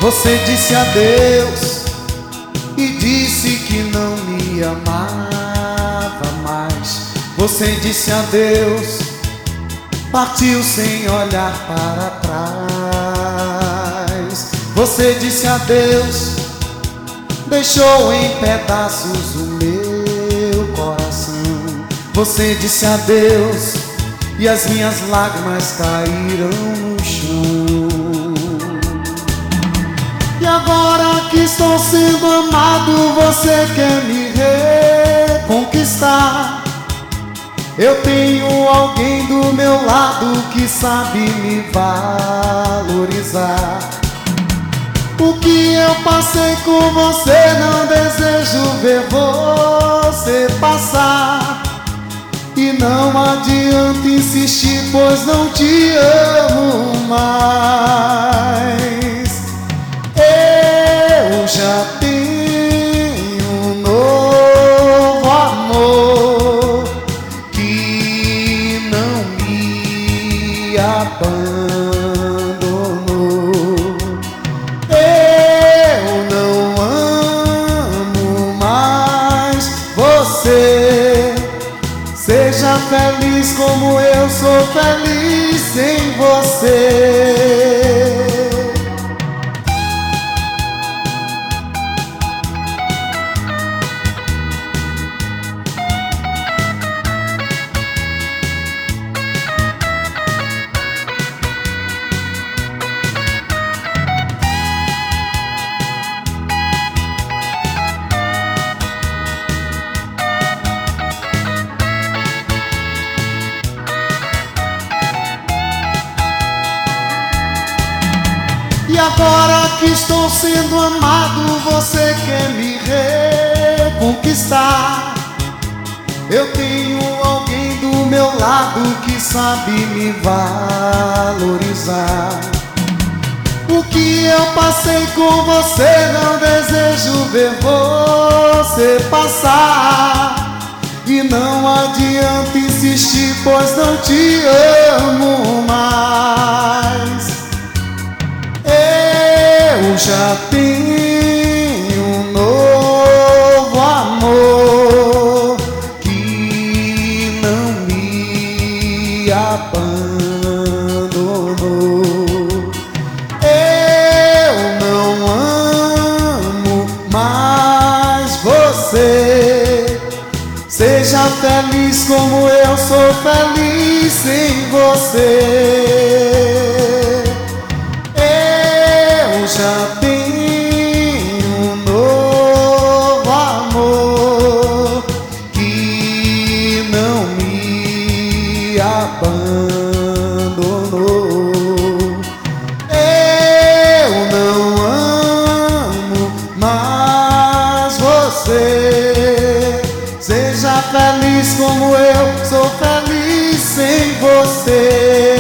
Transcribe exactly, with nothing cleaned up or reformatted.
Você disse adeus e disse que não me amava mais. Você disse adeus, partiu sem olhar para trás. Você disse adeus, deixou em pedaços o meu coração. Você disse adeus e as minhas lágrimas caíram no chão. E agora que estou sendo amado, você quer me reconquistar. Eu tenho alguém do meu lado que sabe me valorizar. O que eu passei com você, não desejo ver você passar. E não adianta insistir, pois não te amo mais. Eu já tenho um novo amor que não me abandonou. Eu não amo mais você. Seja feliz como eu sou feliz sem você. E agora que estou sendo amado, você quer me reconquistar. Eu tenho alguém do meu lado que sabe me valorizar. O que eu passei com você, não desejo ver você passar. E não adianta insistir, pois não te amo mais. Eu já tenho um novo amor que não me abandonou. Eu não amo mais você. Seja feliz como eu sou feliz sem você. Já tenho um novo amor que não me abandonou. Eu não amo mais você. Seja feliz como eu sou feliz sem você.